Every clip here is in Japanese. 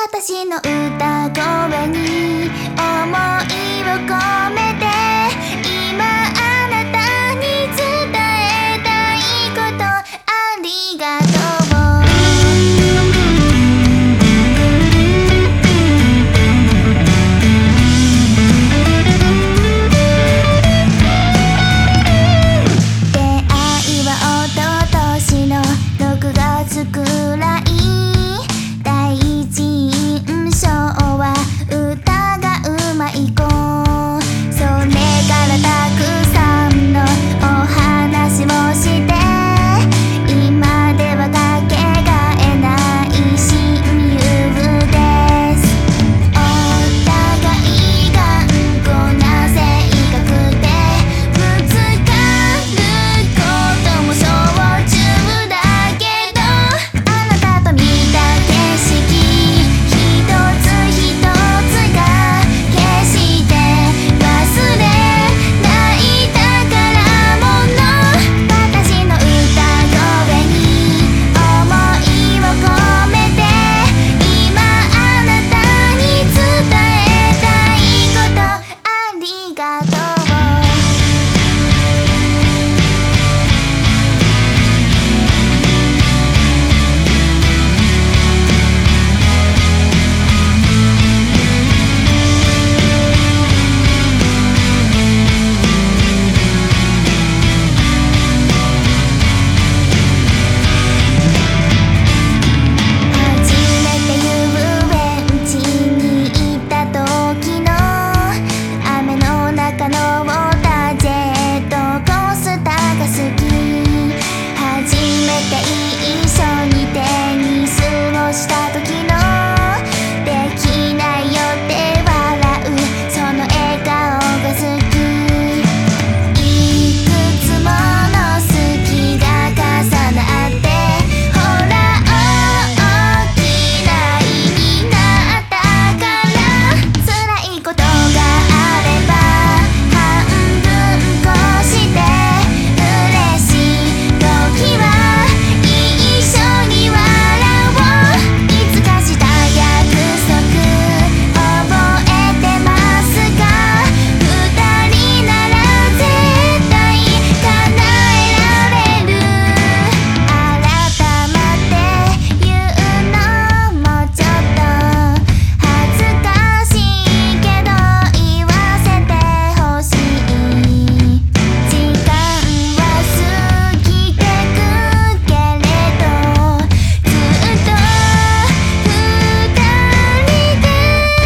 私の歌声に想いを込めて今あなたに伝えたいことありがとう出会いは一昨年の6月くらい第一印象は歌がうまい子それからたくさんのお話をして今ではかけがえない親友ですお互い頑固な性格でぶつかることもしょうちゅうだけどあなたと見た景色一つ一つが決して忘れない宝物私の歌声に想いを込めて今あなたに伝えたいことありがとう初めて遊園地に行った時の雨の中のウォータージェットコースターが好き初めて一緒にテニスをした時のできないよって笑うその笑顔が好きいくつもの好きが重なってほら大きな意になったから辛いことがあれば半分こして嬉しい時は一緒に笑おういつかした約束覚えてますか二人なら絶対叶えられる改まって言うのもちょっと恥ずかしいけど言わせてほしい時間は過ぎてくけれどずっと二人で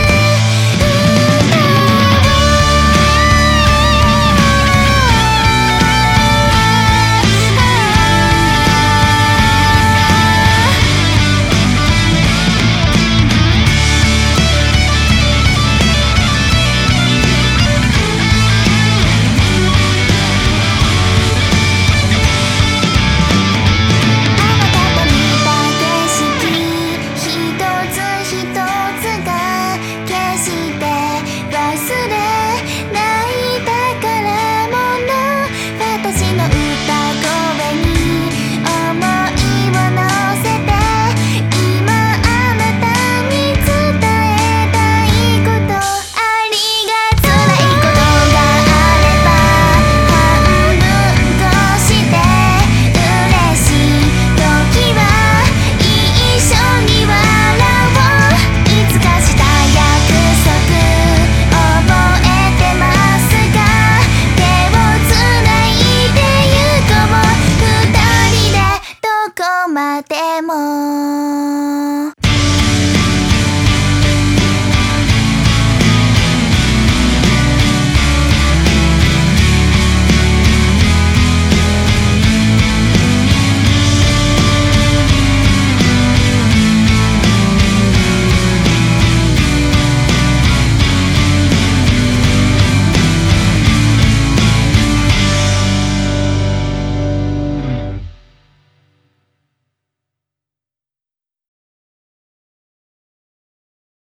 あなたと見た景色一つ一つが決して忘れない宝物私の歌声に想いを乗せて今あなたに伝えたいことありがとう辛いことがあれば半分こして嬉しい時は一緒に笑おういつかした約束覚えてますか手をつないで行こう二人でどこまでも